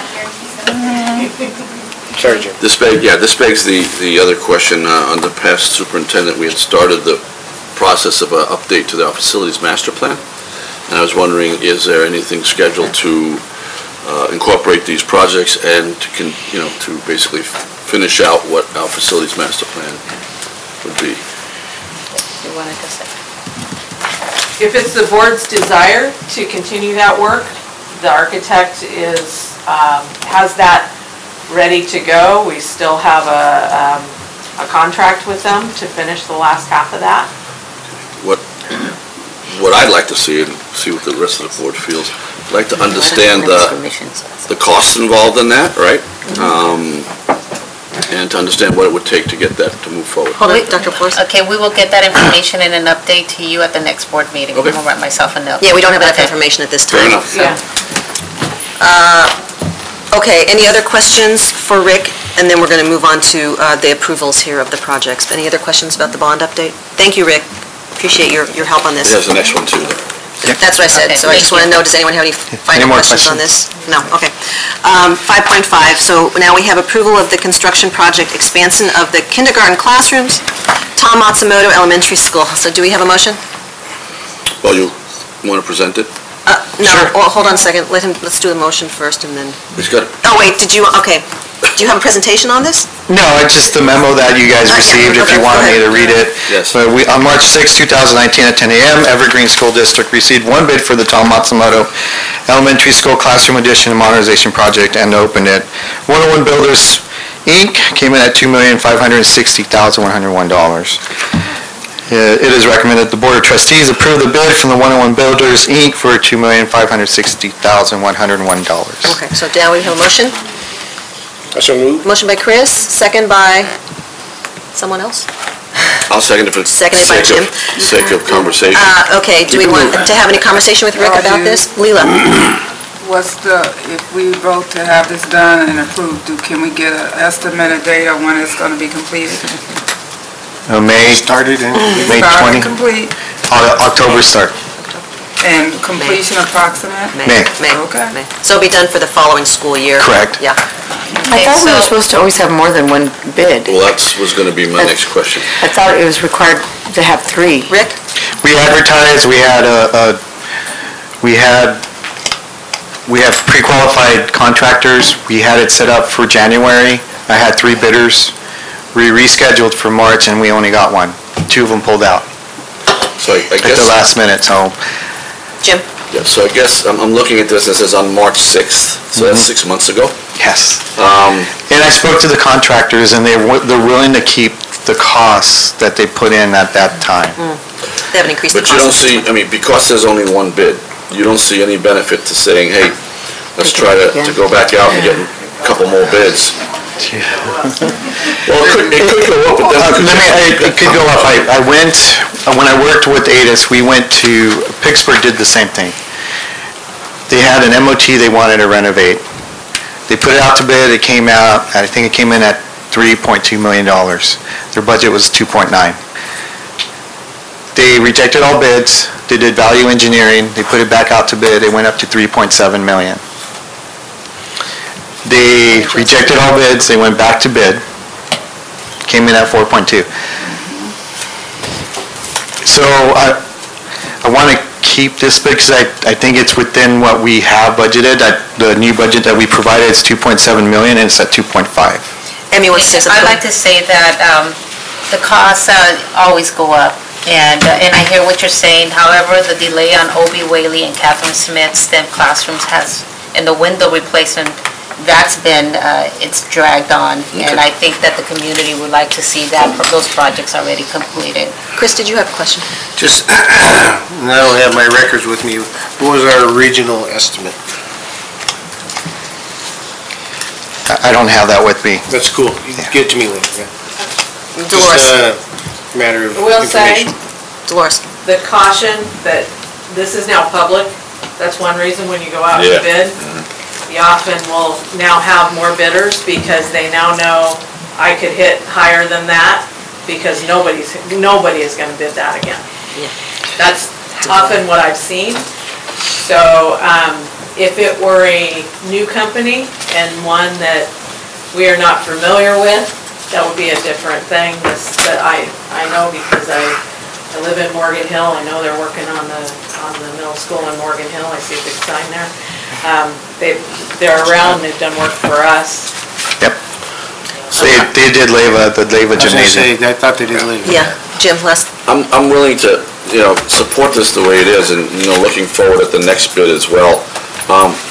Sorry, Jim. This begs the other question. On the past superintendent, we had started the process of an update to our facilities master plan. And I was wondering, is there anything scheduled to incorporate these projects and to basically finish out what our facilities master plan would be? You wanted to say? If it's the board's desire to continue that work, the architect has that ready to go. We still have a contract with them to finish the last half of that. What I'd like to see, and see what the rest of the board feels, I'd like to understand the costs involved in that, right? And to understand what it would take to get that to move forward. Hold on, Dr. Flores? Okay, we will get that information and an update to you at the next board meeting. Okay. I'm gonna write myself a note. Yeah, we don't have enough Okay. information at this Fair time. enough. Yeah. Okay, any other questions for Rick? And then we're going to move on to the approvals here of the projects. Any other questions about the bond update? Thank you, Rick. Appreciate your help on this. There's the next one too. That's what I said, Okay, so I just want to thank know, does anyone have any final more questions on this? No, okay. 5.5, so now we have approval of the construction project expansion of the kindergarten classrooms, Tom Matsumoto Elementary School. So do we have a motion? Well, you want to present it? No, well, hold on a second, let's do the motion first and then, He's got, oh wait, okay. Do you have a presentation on this? No, it's just the memo that you guys received, if you wanted me to read it. Yes. But on March 6, 2019 at 10 a.m., Evergreen School District received one bid for the Tom Matsumoto Elementary School Classroom Addition and Modernization Project and opened it. 101 Builders, Inc. came in at $2,560,101. It is recommended the Board of Trustees approve the bid from the 101 Builders, Inc. for $2,560,101. Okay, so now we have a motion? So moved. Motion by Chris, second by someone else? I'll second it for Seconded by Jim. sake of conversation. Okay, do we want to have any conversation with Rick about this? Leela? If we vote to have this done and approved, can we get an estimated date on when it's gonna be completed? May Started in May Start 20, and complete, October start. and completion approximate? May. Okay. May. So it'll be done for the following school year? Correct. Yeah. I thought we were supposed to always have more than one bid. Well, that was going to be my next question. I thought it was required to have 3. Rick? We advertised, we have pre-qualified contractors. We had it set up for January. I had 3 bidders. We rescheduled for March and we only got 1. 2 of them pulled out So I at guess, the last minute, so. Jim? yeah, so I guess I'm looking at this and it says on March 6th, so that's 6 months ago. Yes. And I spoke to the contractors, and they're willing to keep the costs that they put in at that time. They haven't increased the But you don't cost. see, I mean, because there's only one bid, you don't see any benefit to saying, hey, let's try to go back out and get a couple more bids. Well, it could go up, but then It could go up. I went, when I worked with ADIS, we went to, Pittsburgh did the same thing. They had an MOT they wanted to renovate. They put it out to bid, it came out, I think it came in at $3.2 million. Their budget was 2.9. They rejected all bids, they did value engineering, they put it back out to bid, it went up to 3.7 million. They rejected all bids, they went back to bid, came in at 4.2. So I want to keep this bid because I think it's within what we have budgeted. The new budget that we provided is 2.7 million and it's at 2.5. Amy wants to say something. I'd like to say that the costs always go up, and I hear what you're saying. However, the delay on Obie Whaley and Catherine Smith STEM classrooms and the window replacement, that's been, it's dragged on, and I think that the community would like to see those projects already completed. Chris, did you have a question? Just, and I don't have my records with me, what was our original estimate? I don't have that with me. That's cool, you can get it to me later. Dolores? Just a matter of Will say, information. Dolores? the caution that this is now public, that's one reason when you go out to Yeah. bid, you often will now have more bidders because they now know I could hit higher than that because nobody is gonna bid that again. Yeah. That's often what I've seen. So, if it were a new company and one that we are not familiar with, that would be a different thing. But I know because I live in Morgan Hill, I know they're working on the middle school in Morgan Hill, I see a big sign there. They're around, they've done work for us. Yep. They did the Leyva I was gonna say, Gymnasium. I thought they did leave. Yeah. Jim, last, I'm willing to, support this the way it is and, looking forward at the next bid as well.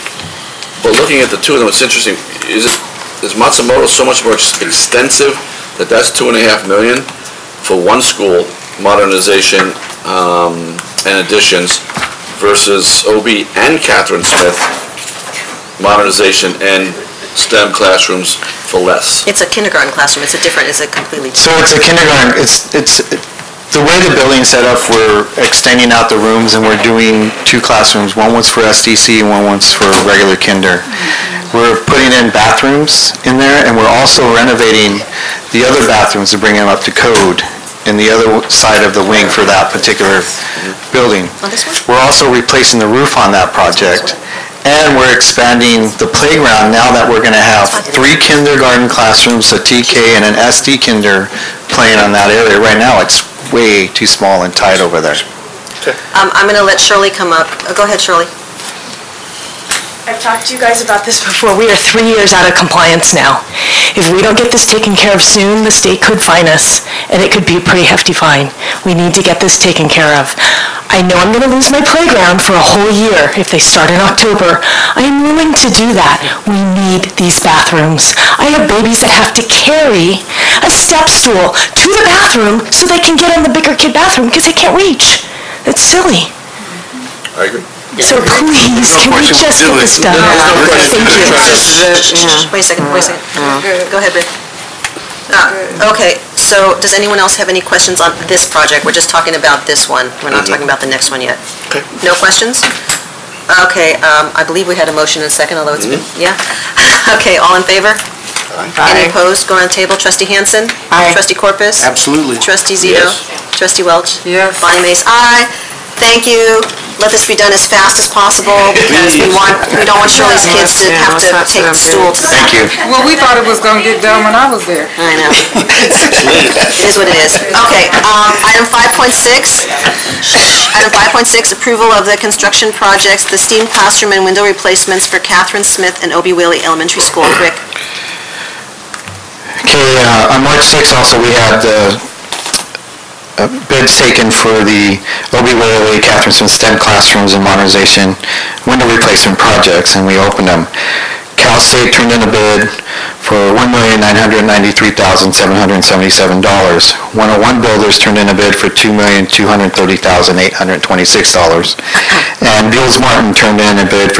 But looking at the two of them, it's interesting, is Matsumoto so much more extensive that's $2.5 million for one school modernization and additions versus OB and Catherine Smith modernization and STEM classrooms for less. It's a kindergarten classroom, it's a completely So it's a kindergarten, it's the way the building's set up, we're extending out the rooms and we're doing two classrooms. One was for SDC and one was for regular kinder. We're putting in bathrooms in there and we're also renovating the other bathrooms to bring them up to code in the other side of the wing for that particular building. We're also replacing the roof on that project. And we're expanding the playground now that we're going to have 3 kindergarten classrooms, a TK, and an SD kinder playing on that area. Right now, it's way too small and tight over there. I'm going to let Shirley come up. Go ahead, Shirley. I've talked to you guys about this before. We are 3 years out of compliance now. If we don't get this taken care of soon, the state could fine us, and it could be a pretty hefty fine. We need to get this taken care of. I know I'm going to lose my playground for a whole year if they start in October. I am willing to do that. We need these bathrooms. I have babies that have to carry a step stool to the bathroom so they can get in the bigger kid bathroom because they can't reach. It's silly. I agree. So please, can we just get this done? Thank you. Wait a second. Go ahead, Rick. Okay, so does anyone else have any questions on this project? We're just talking about this one. We're not talking about the next one yet. Okay. No questions? Okay, I believe we had a motion and a second, although it's been, yeah? Okay, all in favor? Any opposed? Go on the table. Trustee Hansen? Aye. Trustee Corpus? Absolutely. Trustee Zito? Yes. Trustee Welch? Yes. Bonnie Mace, aye. Thank you. Let this be done as fast as possible because we don't want Shirley's kids to have to take the stool. Thank you. Well, we thought it was gonna get done when I was there. I know. It is what it is. Okay, item 5.6. Item 5.6, approval of the construction projects, the steam classroom and window replacements for Catherine Smith and Obie Whaley Elementary School. Rick? Okay, on March 6th also, we had bids taken for the Obie Whaley, Catherine Smith STEM classrooms and modernization window replacement projects, and we opened them. Cal State turned in a bid for $1,993,777. 101 Builders turned in a bid for $2,230,826. And Beals Martin turned in a bid for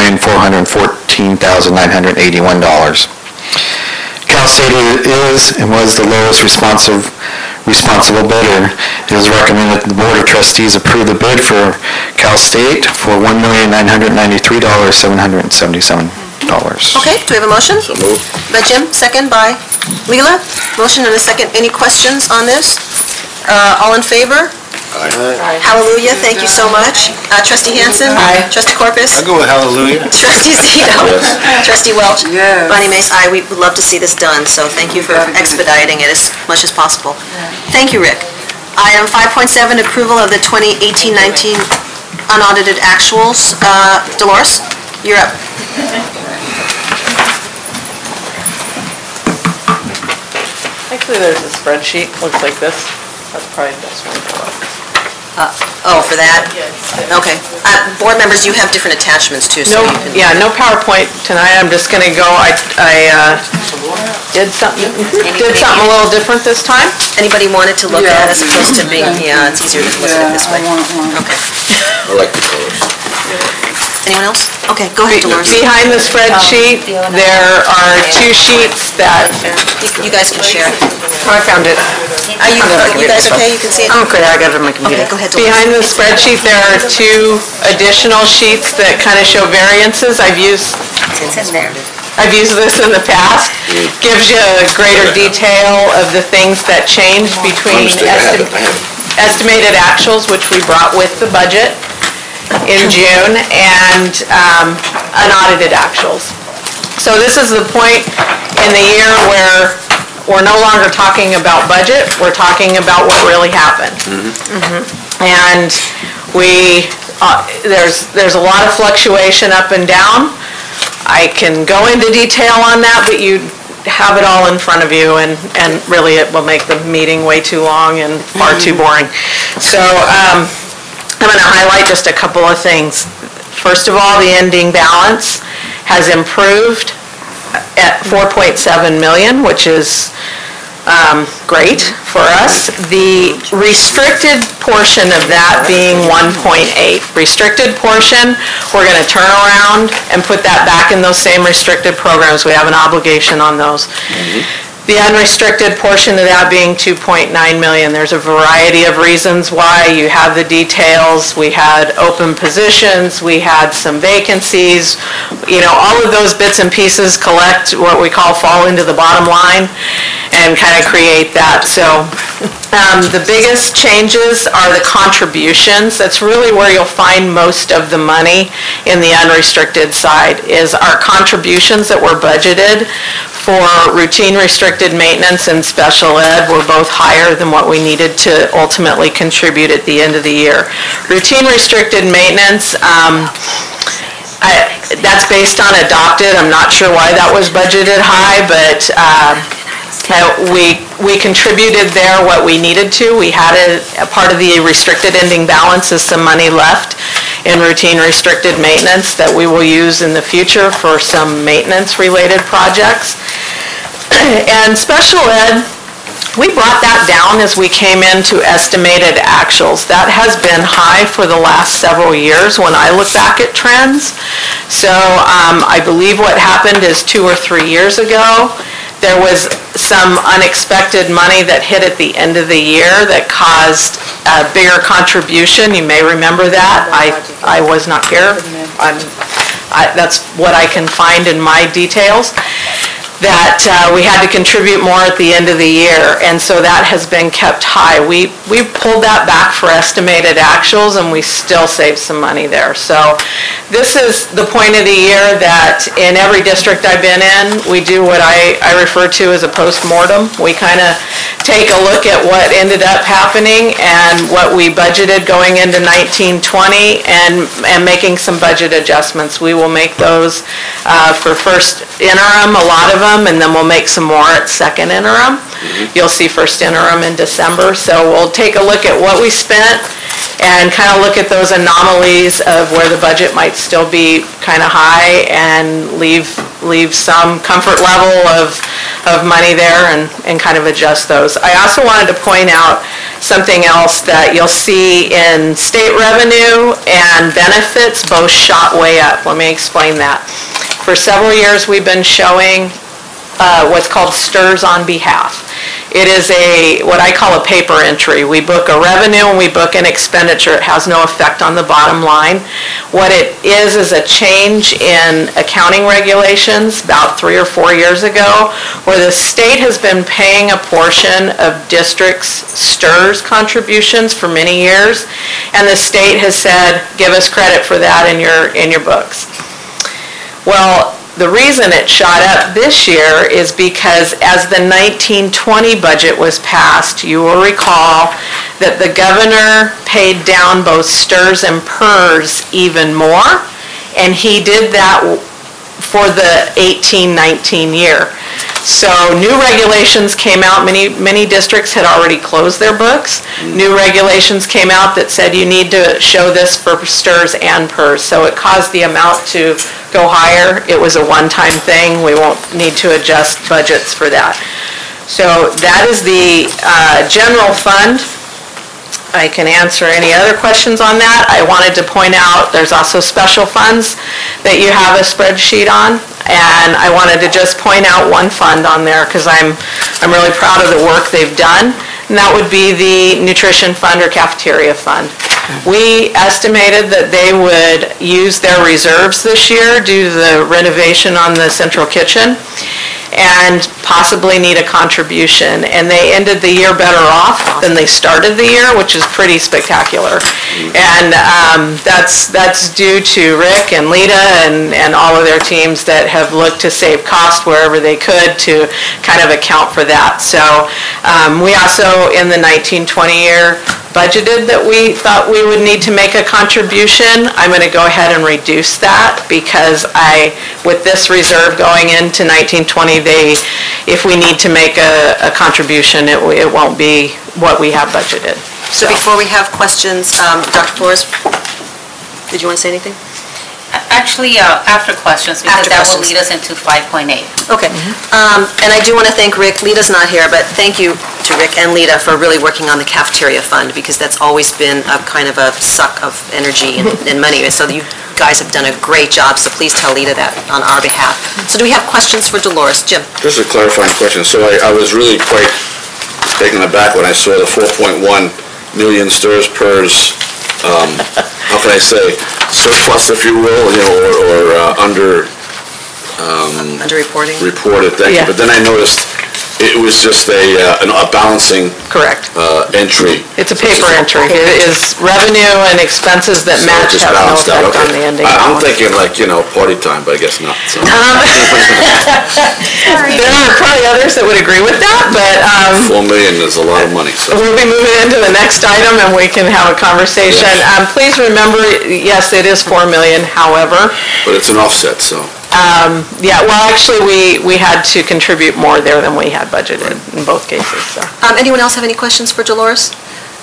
$2,414,981. Cal State is and was the lowest responsible bidder. It is recommended that the Board of Trustees approve the bid for Cal State for $1,993,777. Okay, do we have a motion? So moved. By Jim, second by Leila. Motion and a second. Any questions on this? All in favor? Hallelujah, thank you so much. Trustee Hansen? Aye. Trustee Corpus? I'll go with hallelujah. Trustee Zito? Trustee Welch? Yes. Bonnie Mace, aye. We would love to see this done, so thank you for expediting it as much as possible. Thank you, Rick. Item 5.7, approval of the 2018-19 unaudited actuals. Dolores, you're up. Actually, there's a spreadsheet, looks like this. That's probably the best one to look. For that? Okay. Board members, you have different attachments too, so No, you can... yeah, no PowerPoint tonight. I'm just gonna go, I did something a little different this time. Anybody wanted to look at as opposed to being, yeah, it's easier to look at it this way. Okay. I like the colors. Anyone else? Okay, go ahead, Dolores. Behind the spreadsheet, there are two sheets that, You guys can share. I found it. Are you guys okay? You can see it? I'm okay, I got it on my computer. Okay, go ahead, Dolores. behind the spreadsheet, there are two additional sheets that kind of show variances. I've used this in the past. Gives you a greater detail of the things that changed between estimated actuals, which we brought with the budget in June, and unaudited actuals. So this is the point in the year where we're no longer talking about budget, we're talking about what really happened. And there's a lot of fluctuation up and down. I can go into detail on that, but you have it all in front of you, and really it will make the meeting way too long and far too boring. So I'm going to highlight just a couple of things. First of all, the ending balance has improved at $4.7 million, which is great for us. The restricted portion of that being 1.8. Restricted portion, we're going to turn around and put that back in those same restricted programs. We have an obligation on those. The unrestricted portion of that being 2.9 million. There's a variety of reasons why. You have the details. We had open positions. We had some vacancies. You know, all of those bits and pieces collect what we call fall into the bottom line and kind of create that. So the biggest changes are the contributions. That's really where you'll find most of the money in the unrestricted side is our contributions that were budgeted for routine restricted maintenance and special ed were both higher than what we needed to ultimately contribute at the end of the year. Routine restricted maintenance, that's based on adopted. I'm not sure why that was budgeted high, but we contributed there what we needed to. We had a part of the restricted ending balance is some money left in routine restricted maintenance that we will use in the future for some maintenance related projects. And special ed, we brought that down as we came into estimated actuals. That has been high for the last several years when I look back at trends. So I believe what happened is 2 or 3 years ago, there was some unexpected money that hit at the end of the year that caused a bigger contribution. You may remember that. I was not here. That's what I can find in my details. That we had to contribute more at the end of the year, and so that has been kept high. We pulled that back for estimated actuals, and we still saved some money there. So this is the point of the year that in every district I've been in, we do what I refer to as a post-mortem. We kind of take a look at what ended up happening and what we budgeted going into 1920 and making some budget adjustments. We will make those for first interim, a lot of them, and then we'll make some more at second interim. You'll see first interim in December. So we'll take a look at what we spent and kind of look at those anomalies of where the budget might still be kind of high and leave some comfort level of money there and kind of adjust those. I also wanted to point out something else that you'll see in state revenue and benefits both shot way up. Let me explain that. For several years we've been showing what's called STRS on behalf. It is what I call a paper entry. We book a revenue and we book an expenditure. It has no effect on the bottom line. What it is a change in accounting regulations about 3 or 4 years ago, where the state has been paying a portion of districts' STRS contributions for many years, and the state has said, give us credit for that in your books. Well, the reason it shot up this year is because as the 1920 budget was passed, you will recall that the governor paid down both STRS and PERS even more, and he did that for the 18-19 year. So new regulations came out. Many districts had already closed their books. New regulations came out that said you need to show this for STRS and PERS. So it caused the amount to go higher. It was a one-time thing. We won't need to adjust budgets for that. So that is the general fund. I can answer any other questions on that. I wanted to point out there's also special funds that you have a spreadsheet on, and I wanted to just point out one fund on there because I'm really proud of the work they've done, and that would be the nutrition fund or cafeteria fund. We estimated that they would use their reserves this year due to the renovation on the central kitchen and possibly need a contribution. And they ended the year better off than they started the year, which is pretty spectacular. And that's due to Rick and Lita and all of their teams that have looked to save cost wherever they could to kind of account for that. So we also, in the 1920 year, budgeted that we thought we would need to make a contribution. I'm going to go ahead and reduce that because with this reserve going into 1920, if we need to make a contribution, it won't be what we have budgeted. So before we have questions, Dr. Flores, did you want to say anything? Actually, after questions, because After that will questions. lead us into 5.8. Okay. And I do want to thank Rick. Lita's not here, but thank you to Rick and Lita for really working on the cafeteria fund, because that's always been a kind of a suck of energy and money. So you guys have done a great job, so please tell Lita that on our behalf. So do we have questions for Dolores? Jim? Just a clarifying question. So I was really quite taken aback when I saw the 4.1 million stirs pers, how can I say, surplus, if you will, or under Underreporting? reported, thank you. Yeah. But then I noticed it was just a balancing Correct. entry. It's a paper entry. It is revenue and expenses that So it match just have no balanced out, effect on okay. the ending I'm balance. thinking like, party time, but I guess not, so. There are probably others that would agree with that, but 4 million is a lot of money, so. we'll be moving into the next item and we can have a conversation. Please remember, yes, it is 4 million, however, But it's an offset, so. yeah, well, actually, we had to contribute more there than we had budgeted in both cases, so. Anyone else have any questions for Dolores?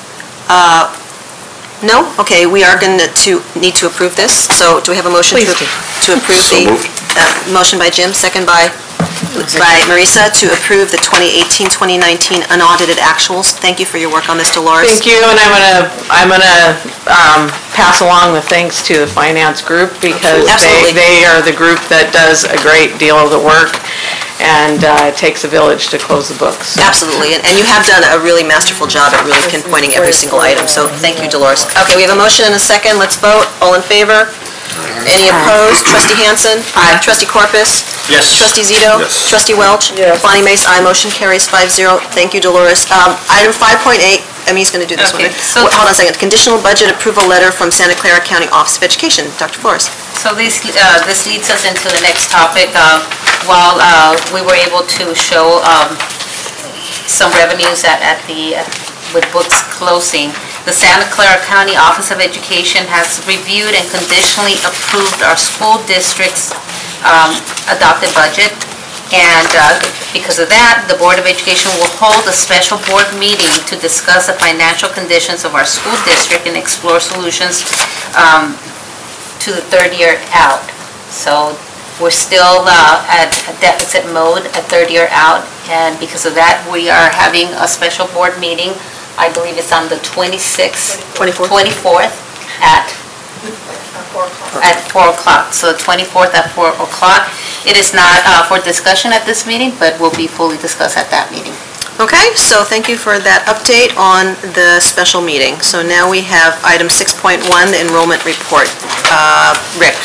No? Okay, we are going to need to approve this, so do we have a motion Please to approve So the... moved. Motion by Jim, second by Marisa, to approve the 2018-2019 unaudited actuals. Thank you for your work on this, Dolores. Thank you, and I'm gonna pass along the thanks to the finance group, because Absolutely. they are the group that does a great deal of the work, and it takes a village to close the books. Absolutely, and you have done a really masterful job at really pinpointing every single item, so thank you, Dolores. Okay, we have a motion and a second, let's vote. All in favor? Any opposed? Trustee Hansen? Aye. Trustee Corpus? Yes. Trustee Zito? Yes. Trustee Welch? Yes. Bonnie Mace, aye. Motion carries 5-0. Thank you, Dolores. Item 5.8, Emmy's going to do this one. Okay, so- Hold on a second. Conditional budget approval letter from Santa Clara County Office of Education. Dr. Flores. So this leads us into the next topic. While we were able to show some revenues with books closing, the Santa Clara County Office of Education has reviewed and conditionally approved our school district's adopted budget. And because of that, the Board of Education will hold a special board meeting to discuss the financial conditions of our school district and explore solutions to the third year out. So we're still at deficit mode at third year out, and because of that, we are having a special board meeting. I believe it's on the 26th. 24th. 24th at 4 o'clock. So the 24th at 4 o'clock. It is not for discussion at this meeting, but will be fully discussed at that meeting. Okay, so thank you for that update on the special meeting. So now we have item 6.1, the enrollment report. Rick.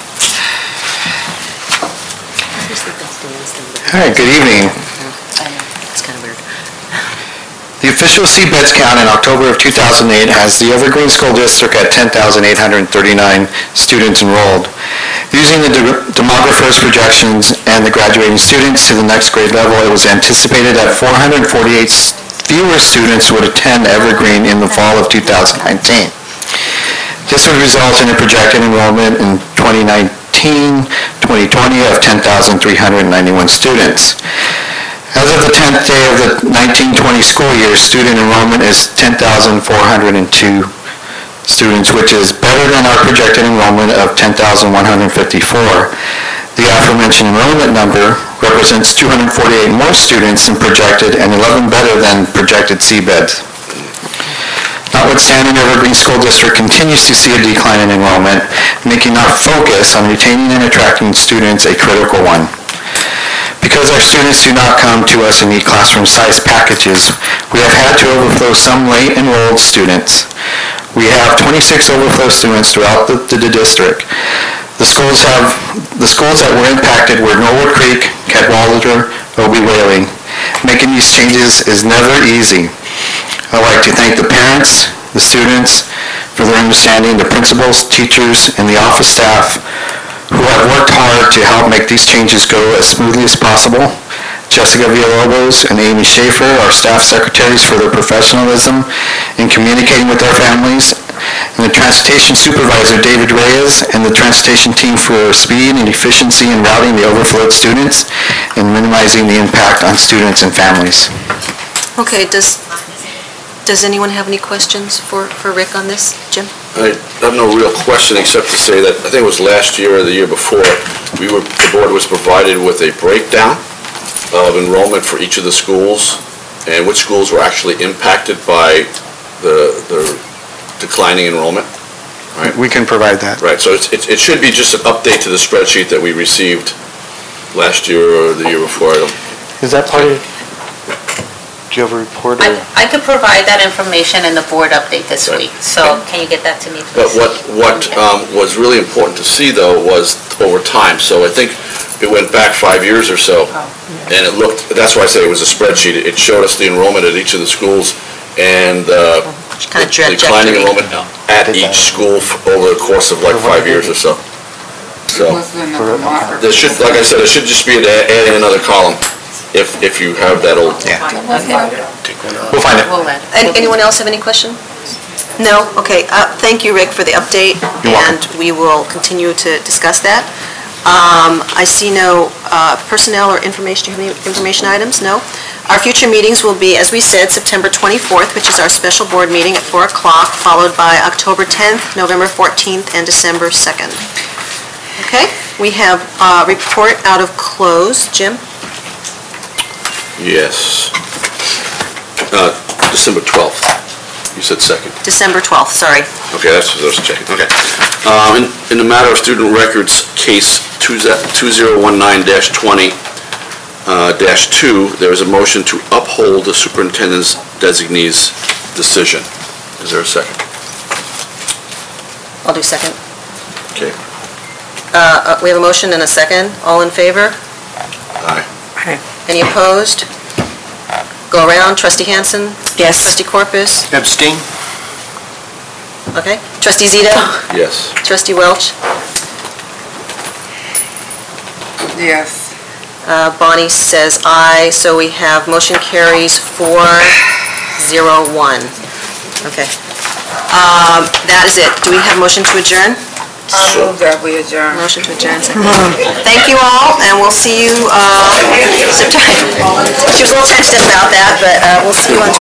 All right, good evening. It's kind of weird. The official CBEDS count in October of 2008 has the Evergreen School District at 10,839 students enrolled. Using the demographer's projections and the graduating students to the next grade level, it was anticipated that 448 fewer students would attend Evergreen in the fall of 2019. This would result in a projected enrollment in 2019-2020 of 10,391 students. As of the 10th day of the 1920 school year, student enrollment is 10,402 students, which is better than our projected enrollment of 10,154. The aforementioned enrollment number represents 248 more students than projected and 11 better than projected CBEDS. Notwithstanding, Evergreen School District continues to see a decline in enrollment, making our focus on retaining and attracting students a critical one. Because our students do not come to us and need classroom-sized packages, we have had to overflow some late enrolled students. We have 26 overflow students throughout the district. The schools that were impacted were Norwood Creek, Cadwalader, Obie Whaley. Making these changes is never easy. I'd like to thank the parents, the students, for their understanding, the principals, teachers, and the office staff who have worked hard to help make these changes go as smoothly as possible. Jessica Villalobos and Amy Schaefer, our staff secretaries, for their professionalism in communicating with their families, and the transportation supervisor, David Reyes, and the transportation team for speed and efficiency in routing the overflowed students and minimizing the impact on students and families. Okay, does anyone have any questions for Rick on this? Jim? I have no real question except to say that, I think it was last year or the year before, the board was provided with a breakdown of enrollment for each of the schools, and which schools were actually impacted by the declining enrollment. We can provide that. Right, so it should be just an update to the spreadsheet that we received last year or the year before. Is that part of, do you have a report? Or? I could provide that information in the board update this Right. week, so can you get that to me, please? But what was really important to see, though, was over time. So I think it went back 5 years or so, and it looked, that's why I say it was a spreadsheet. It showed us the enrollment at each of the schools and Kind of declining trajectory. enrollment at each school over the course of like 5 years or so. So, there should, like I said, it should just be adding another column if you have that old. Yeah. We'll find it. Anyone else have any question? No? Okay, thank you, Rick, for the update. You're welcome. And we will continue to discuss that. I see no personnel or information, do you have any information items? No? Our future meetings will be, as we said, September 24th, which is our special board meeting at 4 o'clock, followed by October 10th, November 14th, and December 2nd. Okay? We have a report out of close. Jim? Yes. December 12th. You said 2nd. December 12th, sorry. Okay, that's what I was checking, okay. In the matter of student records, case 2019-20-2, there is a motion to uphold the superintendent's designee's decision. Is there a second? I'll do second. Okay. We have a motion and a second. All in favor? Aye. Any opposed? Go around. Trustee Hansen? Yes. Trustee Corpus? Abstain? Okay. Trustee Zito? Yes. Trustee Welch? Yes. Bonnie says aye, so we have motion carries 4-0-1. Okay. That is it. Do we have motion to adjourn? I move that we adjourn. Motion to adjourn, second. Thank you all, and we'll see you, September. We'll text us about that, but we'll see you on